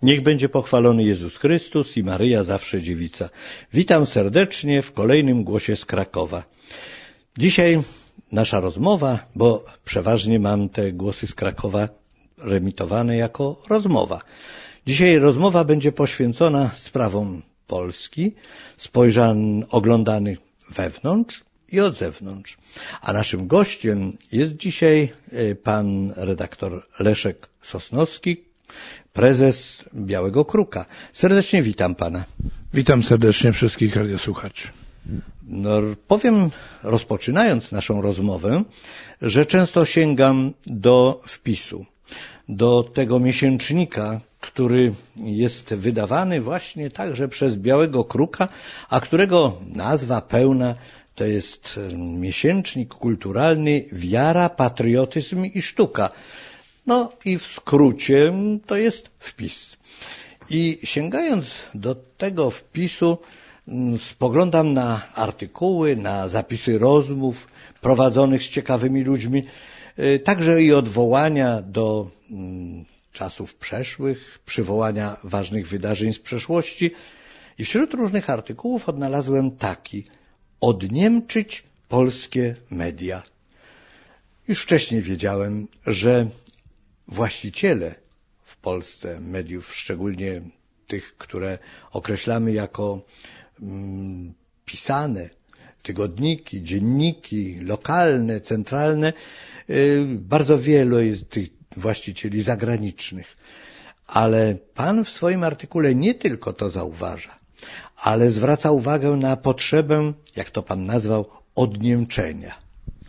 Niech będzie pochwalony Jezus Chrystus i Maryja zawsze dziewica. Witam serdecznie w kolejnym głosie z Krakowa. Dzisiaj nasza rozmowa, bo przeważnie mam te głosy z Krakowa remitowane jako rozmowa. Dzisiaj rozmowa będzie poświęcona sprawom Polski, spojrzeń oglądanych wewnątrz i od zewnątrz. A naszym gościem jest dzisiaj pan redaktor Leszek Sosnowski, prezes Białego Kruka. Serdecznie witam pana. Witam serdecznie wszystkich radiosłuchaczy. Powiem, rozpoczynając naszą rozmowę, że często sięgam do wpisu, do tego miesięcznika, który jest wydawany właśnie także przez Białego Kruka, a którego nazwa pełna to jest miesięcznik kulturalny Wiara, Patriotyzm i Sztuka. I w skrócie to jest wpis. I sięgając do tego wpisu, spoglądam na artykuły, na zapisy rozmów prowadzonych z ciekawymi ludźmi, także i odwołania do czasów przeszłych, przywołania ważnych wydarzeń z przeszłości. I wśród różnych artykułów odnalazłem taki: odniemczyć polskie media. Już wcześniej wiedziałem, że właściciele w Polsce mediów, szczególnie tych, które określamy jako pisane, tygodniki, dzienniki, lokalne, centralne, bardzo wielu jest tych właścicieli zagranicznych. Ale pan w swoim artykule nie tylko to zauważa, ale zwraca uwagę na potrzebę, jak to pan nazwał, odniemczenia.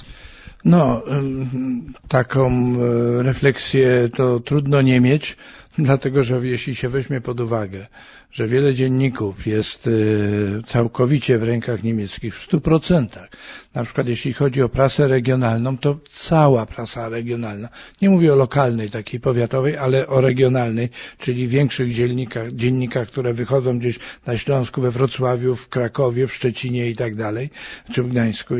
Taką refleksję to trudno nie mieć, dlatego że jeśli się weźmie pod uwagę, że wiele dzienników jest całkowicie w rękach niemieckich w 100%. Na przykład jeśli chodzi o prasę regionalną, to cała prasa regionalna, nie mówię o lokalnej, takiej powiatowej, ale o regionalnej, czyli większych dziennikach, które wychodzą gdzieś na Śląsku, we Wrocławiu, w Krakowie, w Szczecinie i tak dalej, czy w Gdańsku.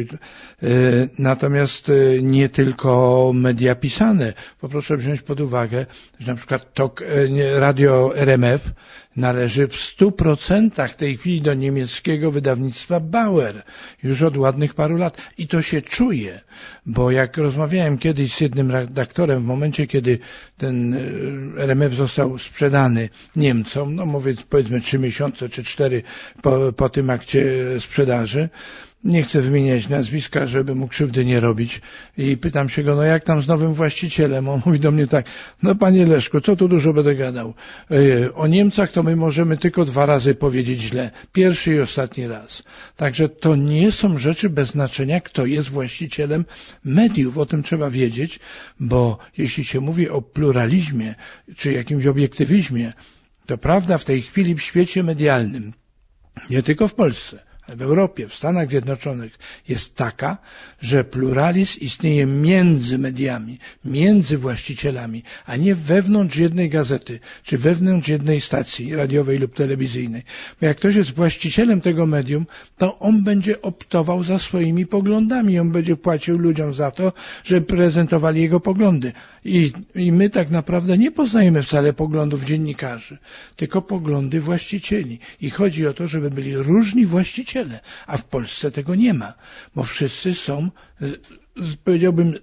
Natomiast nie tylko media pisane, bo proszę wziąć pod uwagę, że na przykład radio RMF należy w 100% w tej chwili do niemieckiego wydawnictwa Bauer, już od ładnych paru lat. I to się czuje, bo jak rozmawiałem kiedyś z jednym redaktorem w momencie, kiedy ten RMF został sprzedany Niemcom, powiedzmy 3 miesiące czy 4 po tym akcie sprzedaży, nie chcę wymieniać nazwiska, żeby mu krzywdy nie robić, i pytam się go, jak tam z nowym właścicielem? On mówi do mnie tak: panie Leszku, co tu dużo będę gadał? O Niemcach to my możemy tylko 2 razy powiedzieć źle. Pierwszy i ostatni raz. Także to nie są rzeczy bez znaczenia, kto jest właścicielem mediów. O tym trzeba wiedzieć, bo jeśli się mówi o pluralizmie, czy jakimś obiektywizmie, to prawda w tej chwili w świecie medialnym, nie tylko w Polsce, w Europie, w Stanach Zjednoczonych, jest taka, że pluralizm istnieje między mediami, między właścicielami, a nie wewnątrz jednej gazety, czy wewnątrz jednej stacji radiowej lub telewizyjnej. Bo jak ktoś jest właścicielem tego medium, to on będzie optował za swoimi poglądami, on będzie płacił ludziom za to, żeby prezentowali jego poglądy. I my tak naprawdę nie poznajemy wcale poglądów dziennikarzy, tylko poglądy właścicieli. I chodzi o to, żeby byli różni właściciele, a w Polsce tego nie ma, bo wszyscy są, powiedziałbym,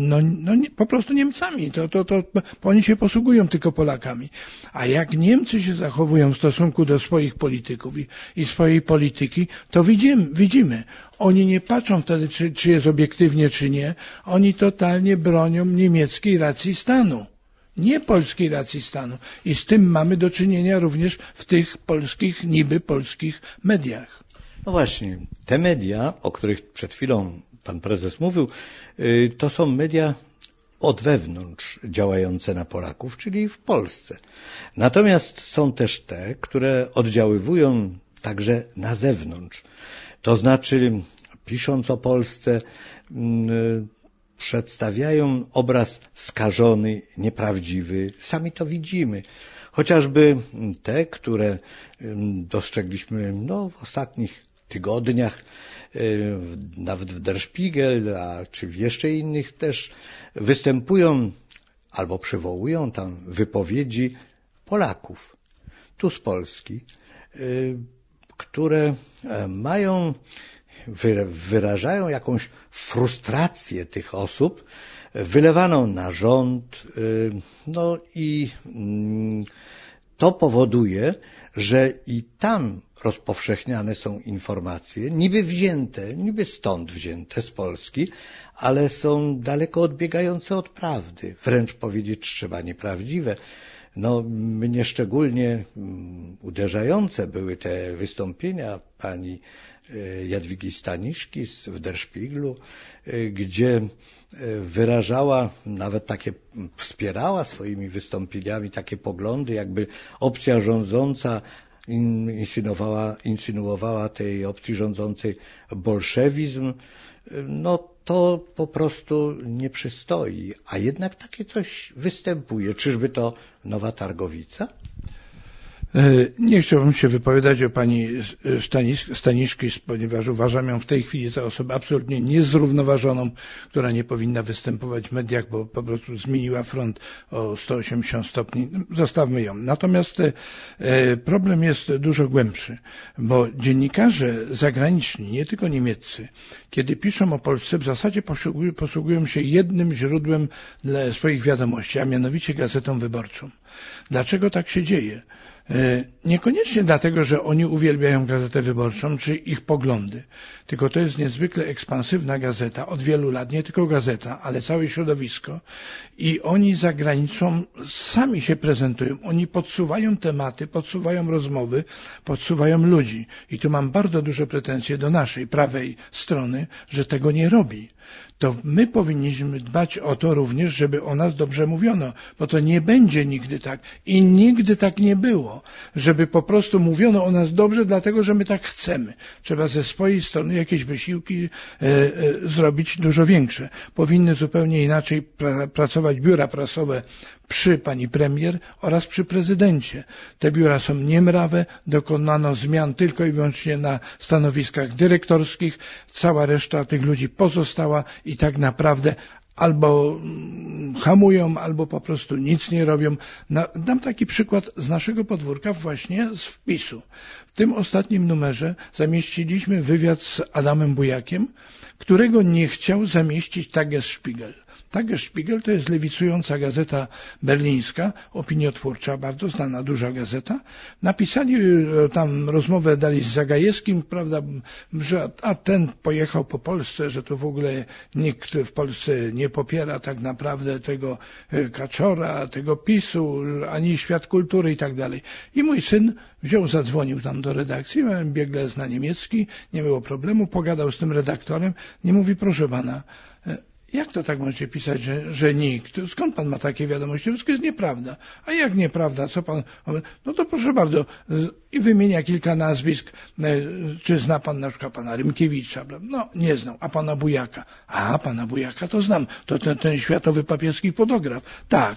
po prostu Niemcami. Bo oni się posługują tylko Polakami. A jak Niemcy się zachowują w stosunku do swoich polityków i swojej polityki, to widzimy. Oni nie patrzą wtedy, czy jest obiektywnie, czy nie. Oni totalnie bronią niemieckiej racji stanu, nie polskiej racji stanu. I z tym mamy do czynienia również w tych niby polskich mediach. Właśnie, te media, o których przed chwilą pan prezes mówił, to są media od wewnątrz działające na Polaków, czyli w Polsce. Natomiast są też te, które oddziaływują także na zewnątrz. To znaczy, pisząc o Polsce, przedstawiają obraz skażony, nieprawdziwy. Sami to widzimy. Chociażby te, które dostrzegliśmy w ostatnich tygodniach, nawet w Der Spiegel, czy w jeszcze innych też występują albo przywołują tam wypowiedzi Polaków, tu z Polski, które wyrażają jakąś frustrację tych osób, wylewaną na rząd, no i to powoduje, że i tam rozpowszechniane są informacje, niby stąd wzięte z Polski, ale są daleko odbiegające od prawdy, wręcz powiedzieć trzeba nieprawdziwe. No, mnie szczególnie uderzające były te wystąpienia pani Jadwigi Staniszki w Der Spiegelu, gdzie wyrażała, nawet takie wspierała swoimi wystąpieniami takie poglądy, jakby opcja rządząca insynuowała tej opcji rządzącej bolszewizm. No to po prostu nie przystoi, a jednak takie coś występuje. Czyżby to Nowa Targowica? Nie chciałbym się wypowiadać o pani Staniszki, ponieważ uważam ją w tej chwili za osobę absolutnie niezrównoważoną, która nie powinna występować w mediach, bo po prostu zmieniła front o 180 stopni. Zostawmy ją. Natomiast problem jest dużo głębszy, bo dziennikarze zagraniczni, nie tylko niemieccy, kiedy piszą o Polsce, w zasadzie posługują się jednym źródłem dla swoich wiadomości, a mianowicie Gazetą Wyborczą. Dlaczego tak się dzieje? Niekoniecznie dlatego, że oni uwielbiają Gazetę Wyborczą czy ich poglądy, tylko to jest niezwykle ekspansywna gazeta od wielu lat, nie tylko gazeta, ale całe środowisko i oni za granicą sami się prezentują, oni podsuwają tematy, podsuwają rozmowy, podsuwają ludzi i tu mam bardzo duże pretensje do naszej prawej strony, że tego nie robi. To my powinniśmy dbać o to również, żeby o nas dobrze mówiono, bo to nie będzie nigdy tak i nigdy tak nie było, żeby po prostu mówiono o nas dobrze, dlatego że my tak chcemy. Trzeba ze swojej strony jakieś wysiłki zrobić dużo większe. Powinny zupełnie inaczej pracować biura prasowe przy pani premier oraz przy prezydencie. Te biura są niemrawe, dokonano zmian tylko i wyłącznie na stanowiskach dyrektorskich, cała reszta tych ludzi pozostała i tak naprawdę albo hamują, albo po prostu nic nie robią. Dam taki przykład z naszego podwórka, właśnie z wpisu. W tym ostatnim numerze zamieściliśmy wywiad z Adamem Bujakiem, którego nie chciał zamieścić Tagesspiegel. Tagesspiegel to jest lewicująca gazeta berlińska, opiniotwórcza, bardzo znana, duża gazeta. Napisali tam rozmowę, dali z Zagajewskim, prawda, że ten pojechał po Polsce, że to w ogóle nikt w Polsce nie popiera tak naprawdę tego Kaczora, tego PiS-u, ani świat kultury i tak dalej. I mój syn zadzwonił tam do redakcji, biegle zna niemiecki, nie było problemu, pogadał z tym redaktorem, nie mówi, proszę pana, jak to tak możecie pisać, że nikt? Skąd pan ma takie wiadomości? To wszystko jest nieprawda. A jak nieprawda? Co pan? No to proszę bardzo. I wymienia kilka nazwisk. Czy zna pan na przykład pana Rymkiewicza? No, nie znał. A pana Bujaka? A, pana Bujaka to znam. To ten światowy papieski fotograf. Tak.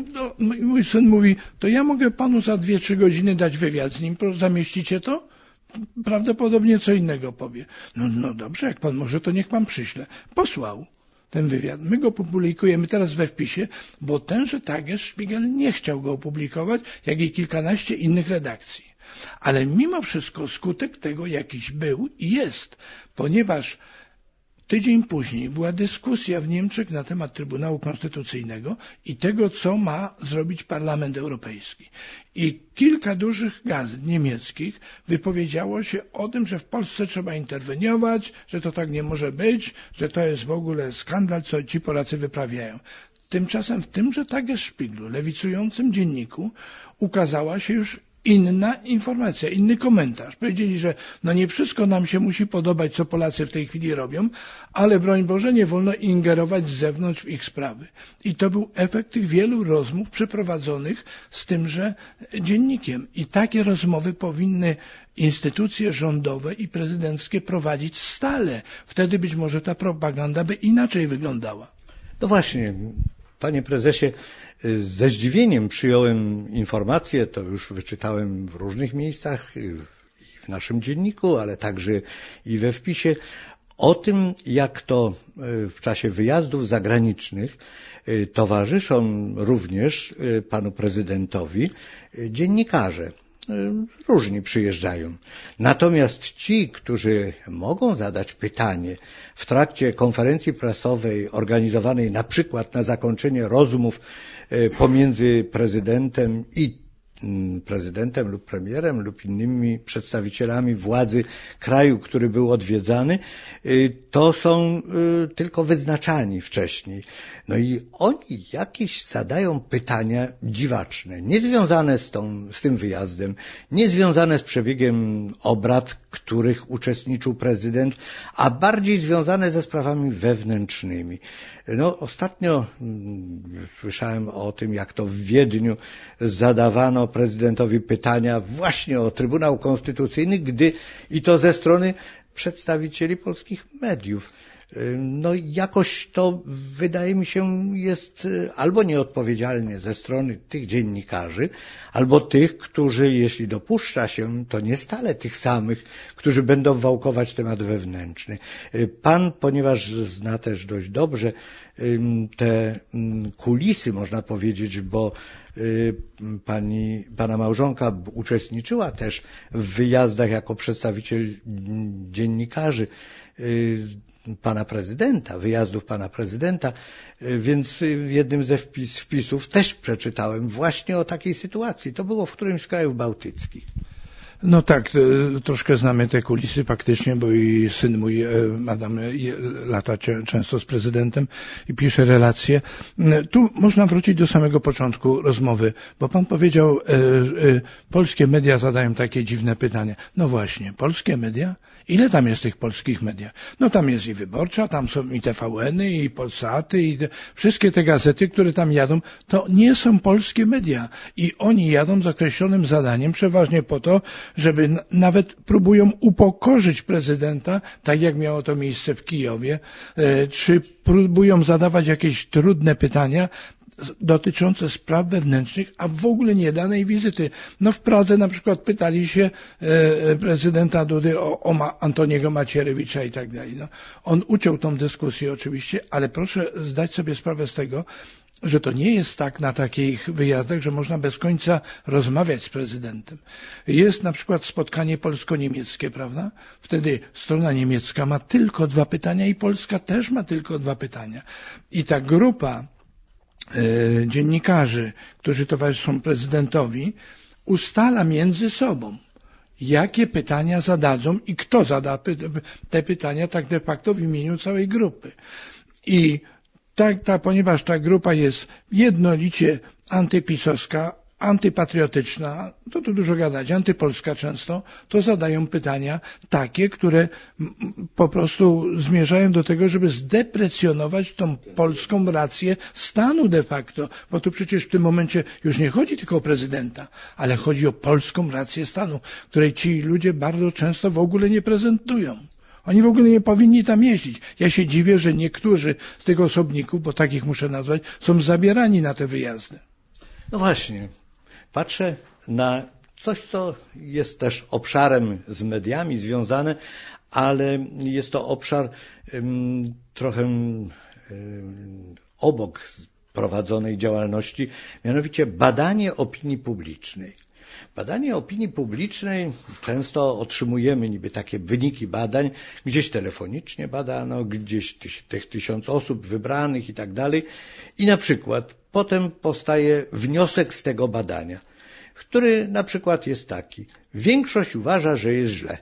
Mój syn mówi, to ja mogę panu za 2-3 godziny dać wywiad z nim. Zamieścicie to? Prawdopodobnie co innego powie. No dobrze, jak pan może, to niech pan przyśle. Posłał ten wywiad. My go publikujemy teraz we wpisie, bo tenże Tagesspiegel nie chciał go opublikować, jak i kilkanaście innych redakcji. Ale mimo wszystko skutek tego jakiś był i jest, ponieważ tydzień później była dyskusja w Niemczech na temat Trybunału Konstytucyjnego i tego, co ma zrobić Parlament Europejski. I kilka dużych gazet niemieckich wypowiedziało się o tym, że w Polsce trzeba interweniować, że to tak nie może być, że to jest w ogóle skandal, co ci Polacy wyprawiają. Tymczasem w tymże Tagesspiegelu, lewicującym dzienniku, ukazała się już inna informacja, inny komentarz. Powiedzieli, że no nie wszystko nam się musi podobać, co Polacy w tej chwili robią, ale broń Boże, nie wolno ingerować z zewnątrz w ich sprawy. I to był efekt tych wielu rozmów przeprowadzonych z tymże dziennikiem. I takie rozmowy powinny instytucje rządowe i prezydenckie prowadzić stale. Wtedy być może ta propaganda by inaczej wyglądała. No właśnie, panie prezesie, ze zdziwieniem przyjąłem informację, to już wyczytałem w różnych miejscach, i w naszym dzienniku, ale także i we wpisie, o tym, jak to w czasie wyjazdów zagranicznych towarzyszą również panu prezydentowi dziennikarze. różni przyjeżdżają. Natomiast ci, którzy mogą zadać pytanie w trakcie konferencji prasowej organizowanej na przykład na zakończenie rozmów pomiędzy prezydentem lub premierem lub innymi przedstawicielami władzy kraju, który był odwiedzany, to są tylko wyznaczani wcześniej. No i oni jakieś zadają pytania dziwaczne, niezwiązane z tym wyjazdem, niezwiązane z przebiegiem obrad, których uczestniczył prezydent, a bardziej związane ze sprawami wewnętrznymi. No, ostatnio słyszałem o tym, jak to w Wiedniu zadawano prezydentowi pytania właśnie o Trybunał Konstytucyjny, i to ze strony przedstawicieli polskich mediów. No jakoś to, wydaje mi się, jest albo nieodpowiedzialnie ze strony tych dziennikarzy, albo tych, którzy, jeśli dopuszcza się, to nie stale tych samych, którzy będą wałkować temat wewnętrzny. Pan, ponieważ zna też dość dobrze te kulisy, można powiedzieć, bo pana małżonka uczestniczyła też w wyjazdach jako przedstawiciel dziennikarzy pana prezydenta, wyjazdów pana prezydenta, więc w jednym ze wpisów też przeczytałem właśnie o takiej sytuacji. To było w którymś z krajów bałtyckich. No tak, troszkę znamy te kulisy faktycznie, bo i syn mój, Adam, lata często z prezydentem i pisze relacje. Tu można wrócić do samego początku rozmowy, bo pan powiedział, polskie media zadają takie dziwne pytania. No właśnie, polskie media? Ile tam jest tych polskich mediach? No tam jest i Wyborcza, tam są i TVN-y, i Polsaty, i wszystkie te gazety, które tam jadą, to nie są polskie media. I oni jadą z określonym zadaniem, przeważnie po to, żeby nawet próbują upokorzyć prezydenta, tak jak miało to miejsce w Kijowie, czy próbują zadawać jakieś trudne pytania dotyczące spraw wewnętrznych, a w ogóle nie danej wizyty. No w Pradze na przykład pytali się prezydenta Dudy o Antoniego Macierewicza i tak dalej. No, on uciął tą dyskusję oczywiście, ale proszę zdać sobie sprawę z tego, że to nie jest tak na takich wyjazdach, że można bez końca rozmawiać z prezydentem. Jest na przykład spotkanie polsko-niemieckie, prawda? Wtedy strona niemiecka ma tylko 2 pytania i Polska też ma tylko 2 pytania. I ta grupa dziennikarzy, którzy towarzyszą prezydentowi, ustala między sobą, jakie pytania zadadzą i kto zada te pytania tak de facto w imieniu całej grupy. I ponieważ ta grupa jest jednolicie antypisowska, antypatriotyczna, to tu dużo gadać, antypolska często, to zadają pytania takie, które po prostu zmierzają do tego, żeby zdeprecjonować tą polską rację stanu de facto, bo tu przecież w tym momencie już nie chodzi tylko o prezydenta, ale chodzi o polską rację stanu, której ci ludzie bardzo często w ogóle nie prezentują. Oni w ogóle nie powinni tam jeździć. Ja się dziwię, że niektórzy z tych osobników, bo takich muszę nazwać, są zabierani na te wyjazdy. No właśnie. Patrzę na coś, co jest też obszarem z mediami związane, ale jest to obszar trochę obok prowadzonej działalności, mianowicie badanie opinii publicznej. Badanie opinii publicznej, często otrzymujemy niby takie wyniki badań, gdzieś telefonicznie badano, gdzieś tych 1000 osób wybranych i tak dalej. I na przykład potem powstaje wniosek z tego badania, który na przykład jest taki: większość uważa, że jest źle.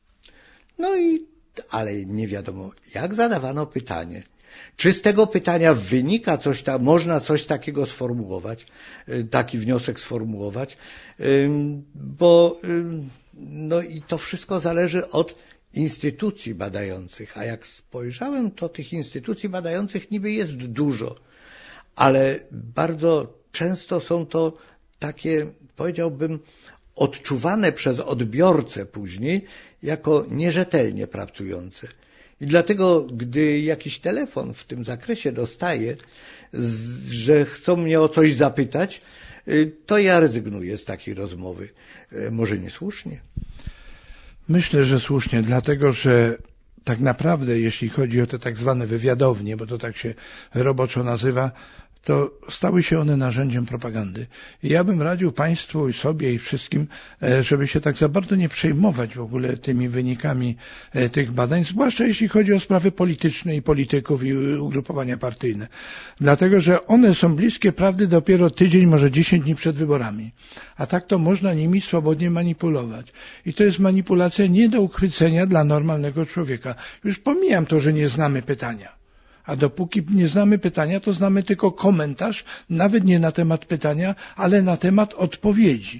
Ale nie wiadomo, jak zadawano pytanie. Czy z tego pytania wynika można coś takiego sformułować, taki wniosek sformułować, bo i to wszystko zależy od instytucji badających, a jak spojrzałem, to tych instytucji badających niby jest dużo, ale bardzo często są to takie, powiedziałbym, odczuwane przez odbiorcę później jako nierzetelnie pracujące. I dlatego, gdy jakiś telefon w tym zakresie dostaję, że chcą mnie o coś zapytać, to ja rezygnuję z takiej rozmowy. Może niesłusznie? Myślę, że słusznie, dlatego że tak naprawdę, jeśli chodzi o te tak zwane wywiadownie, bo to tak się roboczo nazywa, to stały się one narzędziem propagandy. I ja bym radził Państwu i sobie i wszystkim, żeby się tak za bardzo nie przejmować w ogóle tymi wynikami tych badań, zwłaszcza jeśli chodzi o sprawy polityczne i polityków i ugrupowania partyjne. Dlatego, że one są bliskie prawdy dopiero tydzień, może 10 dni przed wyborami. A tak to można nimi swobodnie manipulować. I to jest manipulacja nie do uchwycenia dla normalnego człowieka. Już pomijam to, że nie znamy pytania. A dopóki nie znamy pytania, to znamy tylko komentarz, nawet nie na temat pytania, ale na temat odpowiedzi.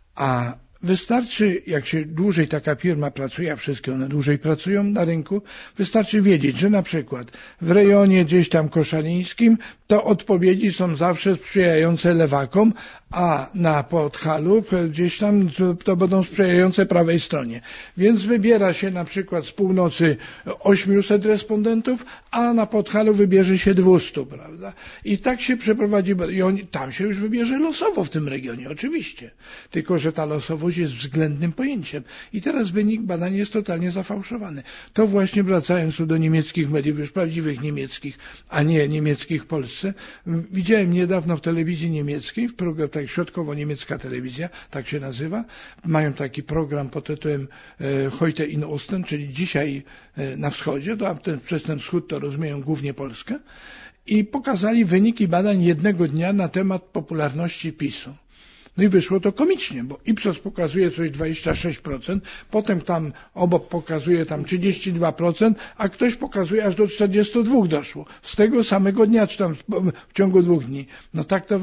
A wystarczy, jak się dłużej taka firma pracuje, a wszystkie one dłużej pracują na rynku, wystarczy wiedzieć, że na przykład w rejonie gdzieś tam koszalińskim to odpowiedzi są zawsze sprzyjające lewakom, a na Podhalu gdzieś tam to będą sprzyjające prawej stronie. Więc wybiera się na przykład z północy 800 respondentów, a na Podhalu wybierze się 200, prawda? I tak się przeprowadzi, i tam się już wybierze losowo w tym regionie, oczywiście. Tylko że ta losowość jest względnym pojęciem. I teraz wynik badań jest totalnie zafałszowany. To właśnie, wracając tu do niemieckich mediów, już prawdziwych niemieckich, a nie niemieckich w Polsce, widziałem niedawno w telewizji niemieckiej, w programie, tak, środkowo-niemiecka telewizja, tak się nazywa, mają taki program pod tytułem Heute in Osten, czyli dzisiaj na wschodzie, to przez ten wschód to rozumieją głównie Polskę, i pokazali wyniki badań jednego dnia na temat popularności PiS-u. No i wyszło to komicznie, bo Ipsos pokazuje coś 26%, potem tam obok pokazuje tam 32%, a ktoś pokazuje aż do 42% doszło. Z tego samego dnia, czy tam w ciągu 2 dni. No tak to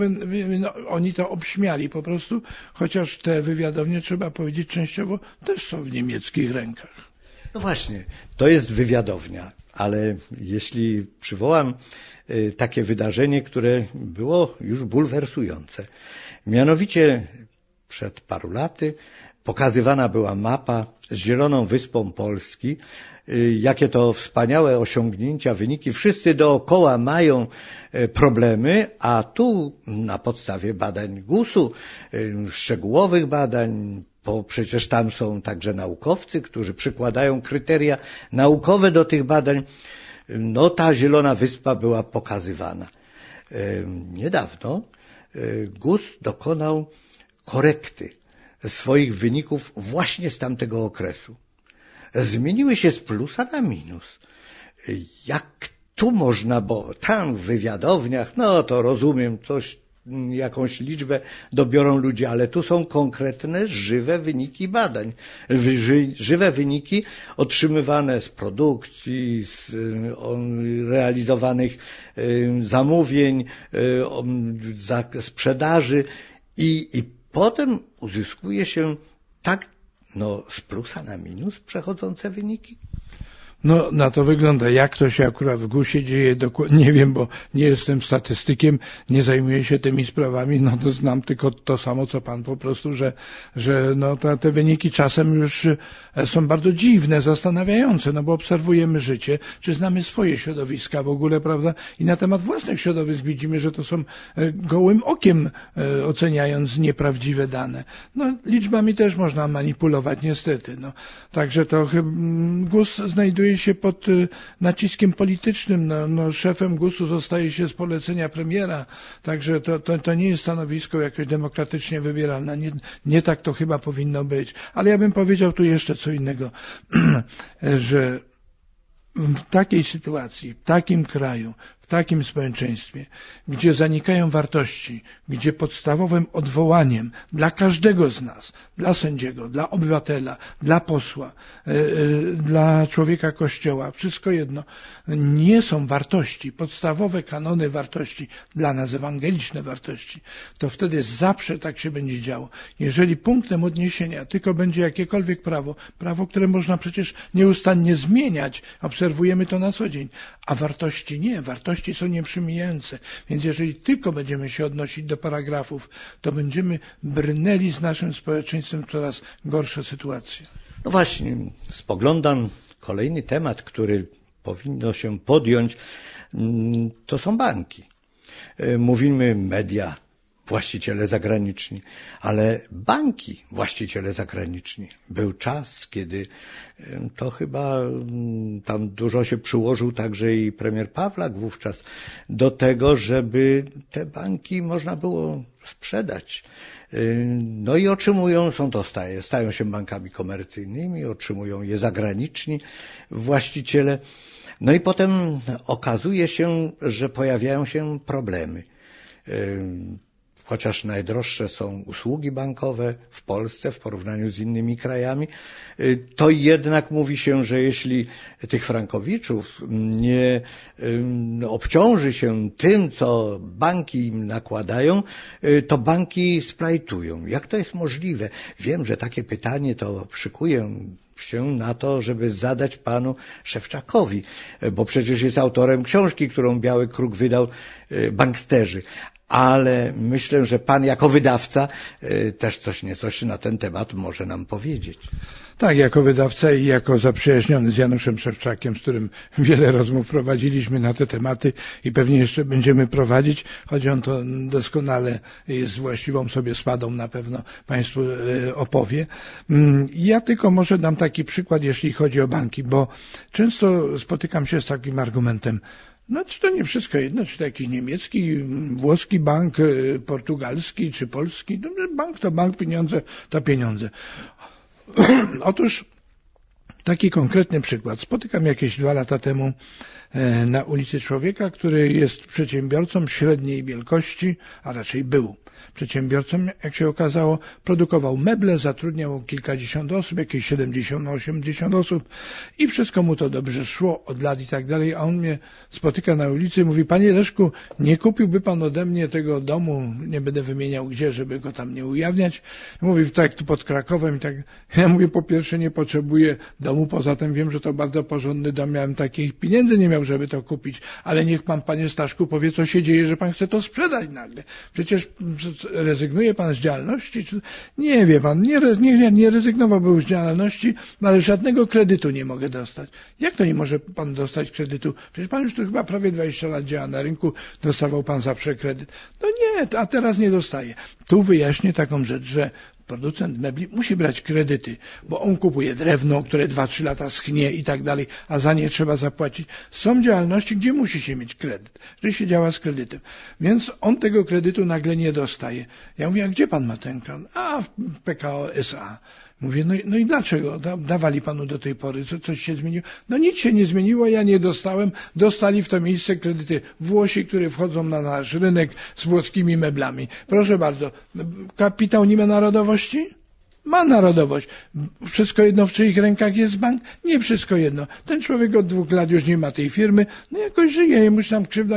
oni to obśmiali po prostu, chociaż te wywiadownie, trzeba powiedzieć, częściowo też są w niemieckich rękach. No właśnie, to jest wywiadownia, ale jeśli przywołam takie wydarzenie, które było już bulwersujące. Mianowicie przed paru laty pokazywana była mapa z Zieloną Wyspą Polski, jakie to wspaniałe osiągnięcia, wyniki. Wszyscy dookoła mają problemy, a tu na podstawie badań GUS-u, szczegółowych badań, bo przecież tam są także naukowcy, którzy przykładają kryteria naukowe do tych badań, no ta Zielona Wyspa była pokazywana. Niedawno GUS dokonał korekty swoich wyników właśnie z tamtego okresu. Zmieniły się z plusa na minus. Jak tu można, bo tam w wywiadowniach, no to rozumiem, jakąś liczbę dobiorą ludzie, ale tu są konkretne, żywe wyniki badań. Żywe wyniki otrzymywane z produkcji, z realizowanych zamówień, sprzedaży i potem uzyskuje się tak z plusa na minus przechodzące wyniki. No, na to wygląda. Jak to się akurat w GUS-ie dzieje, nie wiem, bo nie jestem statystykiem, nie zajmuję się tymi sprawami, no to znam tylko to samo, co pan po prostu, że no te wyniki czasem już są bardzo dziwne, zastanawiające, no bo obserwujemy życie, czy znamy swoje środowiska w ogóle, prawda, i na temat własnych środowisk widzimy, że to są gołym okiem oceniając nieprawdziwe dane. No, liczbami też można manipulować, niestety, no. Także to GUS znajduje się pod naciskiem politycznym. No, szefem GUS-u zostaje się z polecenia premiera, także to nie jest stanowisko jakoś demokratycznie wybierane. Nie tak to chyba powinno być. Ale ja bym powiedział tu jeszcze co innego, że w takiej sytuacji, w takim kraju, w takim społeczeństwie, gdzie zanikają wartości, gdzie podstawowym odwołaniem dla każdego z nas, dla sędziego, dla obywatela, dla posła, dla człowieka Kościoła, wszystko jedno, nie są wartości, podstawowe kanony wartości dla nas, ewangeliczne wartości, to wtedy zawsze tak się będzie działo. Jeżeli punktem odniesienia tylko będzie jakiekolwiek prawo, które można przecież nieustannie zmieniać, obserwujemy to na co dzień, a wartości nie, wartości są nieprzemijające, więc jeżeli tylko będziemy się odnosić do paragrafów, to będziemy brnęli z naszym społeczeństwem w coraz gorsze sytuacje. No właśnie, spoglądam kolejny temat, który powinno się podjąć, to są banki. Mówimy media właściciele zagraniczni, ale banki właściciele zagraniczni. Był czas, kiedy to chyba tam dużo się przyłożył także i premier Pawlak wówczas do tego, żeby te banki można było sprzedać. No i otrzymują, stają się bankami komercyjnymi, otrzymują je zagraniczni właściciele. No i potem okazuje się, że pojawiają się problemy. Chociaż najdroższe są usługi bankowe w Polsce w porównaniu z innymi krajami, to jednak mówi się, że jeśli tych frankowiczów nie obciąży się tym, co banki im nakładają, to banki splajtują. Jak to jest możliwe? Wiem, że takie pytanie to szykuję się na to, żeby zadać panu Szewczakowi, bo przecież jest autorem książki, którą Biały Kruk wydał, Banksterzy. Ale myślę, że pan jako wydawca też coś na ten temat może nam powiedzieć. Tak, jako wydawca i jako zaprzyjaźniony z Januszem Szewczakiem, z którym wiele rozmów prowadziliśmy na te tematy i pewnie jeszcze będziemy prowadzić, choć on to doskonale z właściwą sobie swadą na pewno państwu opowie. Ja tylko może dam taki przykład, jeśli chodzi o banki, bo często spotykam się z takim argumentem: no czy to nie wszystko jedno, czy to jakiś niemiecki, włoski bank, portugalski, czy polski. No, bank to bank, pieniądze to pieniądze. Otóż taki konkretny przykład. Spotykam jakieś 2 lata temu na ulicy człowieka, który jest przedsiębiorcą średniej wielkości, a raczej był przedsiębiorcą, jak się okazało, produkował meble, zatrudniał kilkadziesiąt osób, jakieś 70-80 osób i wszystko mu to dobrze szło od lat i tak dalej, a on mnie spotyka na ulicy i mówi: panie Leszku, nie kupiłby pan ode mnie tego domu, nie będę wymieniał gdzie, żeby go tam nie ujawniać. Mówi: tak, tu pod Krakowem i tak. Ja mówię: po pierwsze, nie potrzebuję domu, poza tym wiem, że to bardzo porządny dom, miałem takich pieniędzy nie miał, żeby to kupić, ale niech pan, panie Staszku, powie, co się dzieje, że pan chce to sprzedać nagle. Przecież rezygnuje pan z działalności? Nie wie pan, nie rezygnowałby z działalności, ale żadnego kredytu nie mogę dostać. Jak to nie może pan dostać kredytu? Przecież pan już tu chyba prawie 20 lat działa na rynku, dostawał pan zawsze kredyt. No nie, a teraz nie dostaje. Tu wyjaśnię taką rzecz, że producent mebli musi brać kredyty, bo on kupuje drewno, które 2-3 lata schnie i tak dalej, a za nie trzeba zapłacić. Są działalności, gdzie musi się mieć kredyt, że się działa z kredytem. Więc on tego kredytu nagle nie dostaje. Ja mówię: a gdzie pan ma ten kredyt? A w PKO SA. Mówię: no i dlaczego? Dawali panu do tej pory, coś się zmieniło? No nic się nie zmieniło, ja nie dostałem. Dostali w to miejsce kredyty Włosi, które wchodzą na nasz rynek z włoskimi meblami. Proszę bardzo, kapitał nie ma narodowości? Ma narodowość. Wszystko jedno, w czyich rękach jest bank? Nie wszystko jedno. Ten człowiek od 2 lat już nie ma tej firmy, no jakoś żyje, jemu się tam krzywda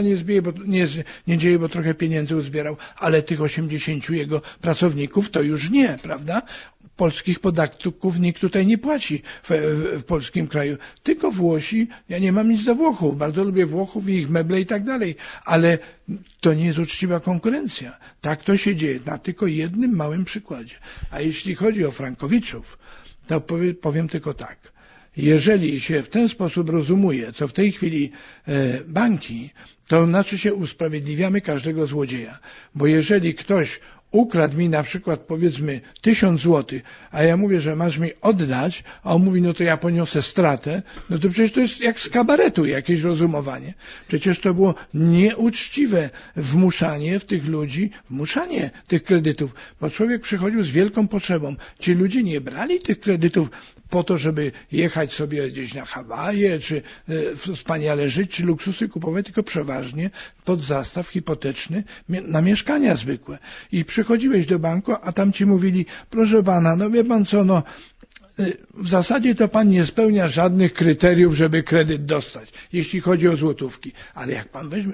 nie dzieje, bo trochę pieniędzy uzbierał, ale tych 80 jego pracowników to już nie, prawda? Polskich podatków nikt tutaj nie płaci w polskim kraju. Tylko Włosi, ja nie mam nic do Włochów, bardzo lubię Włochów i ich meble i tak dalej, ale to nie jest uczciwa konkurencja. Tak to się dzieje na tylko jednym małym przykładzie. A jeśli chodzi o frankowiczów, to powiem tylko tak. Jeżeli się w ten sposób rozumuje, co w tej chwili banki, to znaczy się usprawiedliwiamy każdego złodzieja. Bo jeżeli ktoś ukradł mi na przykład, powiedzmy, 1000 złotych, a ja mówię, że masz mi oddać, a on mówi: no to ja poniosę stratę, no to przecież to jest jak z kabaretu jakieś rozumowanie. Przecież to było nieuczciwe wmuszanie w tych ludzi, wmuszanie tych kredytów, bo człowiek przychodził z wielką potrzebą. Ci ludzie nie brali tych kredytów po to, żeby jechać sobie gdzieś na Hawaje, czy wspaniale żyć, czy luksusy kupować, tylko przeważnie pod zastaw hipoteczny na mieszkania zwykłe. I przychodziłeś do banku, a tam ci mówili: proszę pana, no wie pan co, no w zasadzie to pan nie spełnia żadnych kryteriów, żeby kredyt dostać, jeśli chodzi o złotówki. Ale jak pan weźmie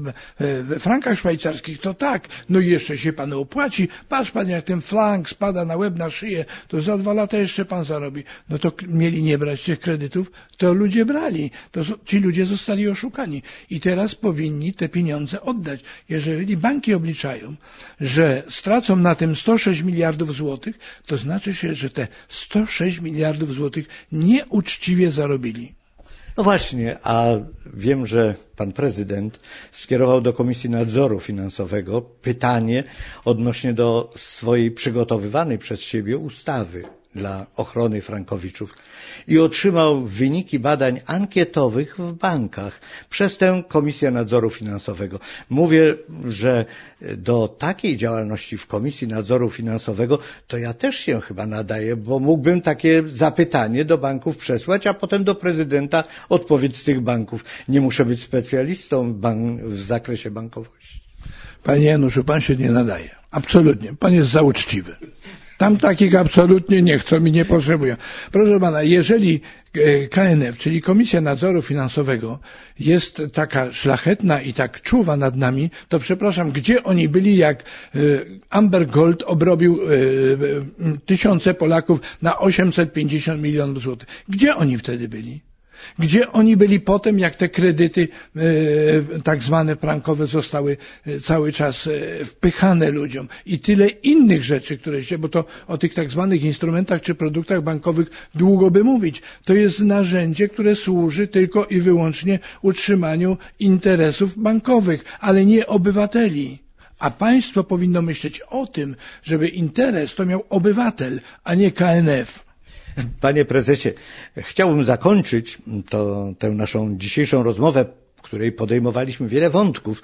we frankach szwajcarskich, to tak, no i jeszcze się panu opłaci. Patrz pan, jak ten frank spada na łeb, na szyję, to za 2 lata jeszcze pan zarobi. No to mieli nie brać tych kredytów, to ludzie brali. Ci ludzie zostali oszukani. I teraz powinni te pieniądze oddać. Jeżeli banki obliczają, że stracą na tym 106 miliardów złotych, to znaczy się, że te 106 miliardów złotych nieuczciwie zarobili. No właśnie, a wiem, że pan prezydent skierował do Komisji Nadzoru Finansowego pytanie odnośnie do swojej przygotowywanej przez siebie ustawy dla ochrony frankowiczów i otrzymał wyniki badań ankietowych w bankach przez tę Komisję Nadzoru Finansowego. Mówię, że do takiej działalności w Komisji Nadzoru Finansowego to ja też się chyba nadaję, bo mógłbym takie zapytanie do banków przesłać, a potem do prezydenta odpowiedź z tych banków. Nie muszę być specjalistą w zakresie bankowości. Panie Januszu, pan się nie nadaje. Absolutnie. Pan jest za uczciwy. Tam takich absolutnie nie chcą i nie potrzebują. Proszę pana, jeżeli KNF, czyli Komisja Nadzoru Finansowego, jest taka szlachetna i tak czuwa nad nami, to przepraszam, gdzie oni byli, jak Amber Gold obrobił tysiące Polaków na 850 milionów złotych? Gdzie oni wtedy byli? Gdzie oni byli potem, jak te kredyty tak zwane frankowe zostały cały czas wpychane ludziom i tyle innych rzeczy, które się, bo to o tych tak zwanych instrumentach czy produktach bankowych długo by mówić. To jest narzędzie, które służy tylko i wyłącznie utrzymaniu interesów bankowych, ale nie obywateli. A państwo powinno myśleć o tym, żeby interes to miał obywatel, a nie KNF. Panie prezesie, chciałbym zakończyć tę naszą dzisiejszą rozmowę, w której podejmowaliśmy wiele wątków,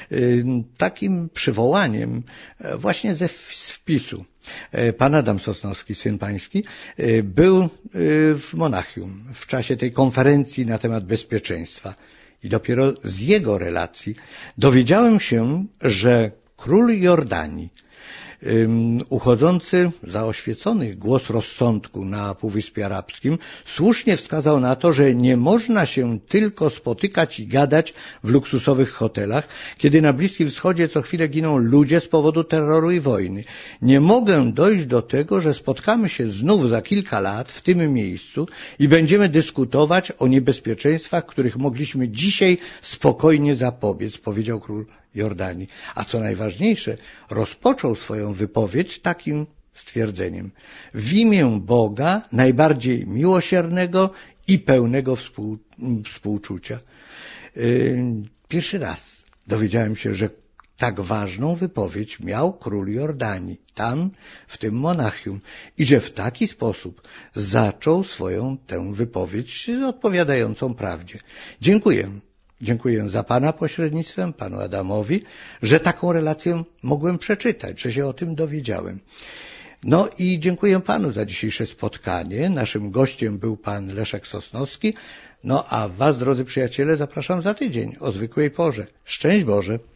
takim przywołaniem właśnie z wpisu. Pan Adam Sosnowski, syn pański, był w Monachium w czasie tej konferencji na temat bezpieczeństwa i dopiero z jego relacji dowiedziałem się, że król Jordanii, uchodzący za oświecony głos rozsądku na Półwyspie Arabskim, słusznie wskazał na to, że nie można się tylko spotykać i gadać w luksusowych hotelach, kiedy na Bliskim Wschodzie co chwilę giną ludzie z powodu terroru i wojny. Nie mogę dojść do tego, że spotkamy się znów za kilka lat w tym miejscu i będziemy dyskutować o niebezpieczeństwach, których mogliśmy dzisiaj spokojnie zapobiec, powiedział król Jordanii. A co najważniejsze, rozpoczął swoją wypowiedź takim stwierdzeniem: w imię Boga najbardziej miłosiernego i pełnego współczucia. Pierwszy raz dowiedziałem się, że tak ważną wypowiedź miał król Jordanii, tam, w tym Monachium, i że w taki sposób zaczął swoją tę wypowiedź odpowiadającą prawdzie. Dziękuję za pana pośrednictwem, panu Adamowi, że taką relację mogłem przeczytać, że się o tym dowiedziałem. No i dziękuję panu za dzisiejsze spotkanie. Naszym gościem był pan Leszek Sosnowski. No a was, drodzy przyjaciele, zapraszam za tydzień o zwykłej porze. Szczęść Boże!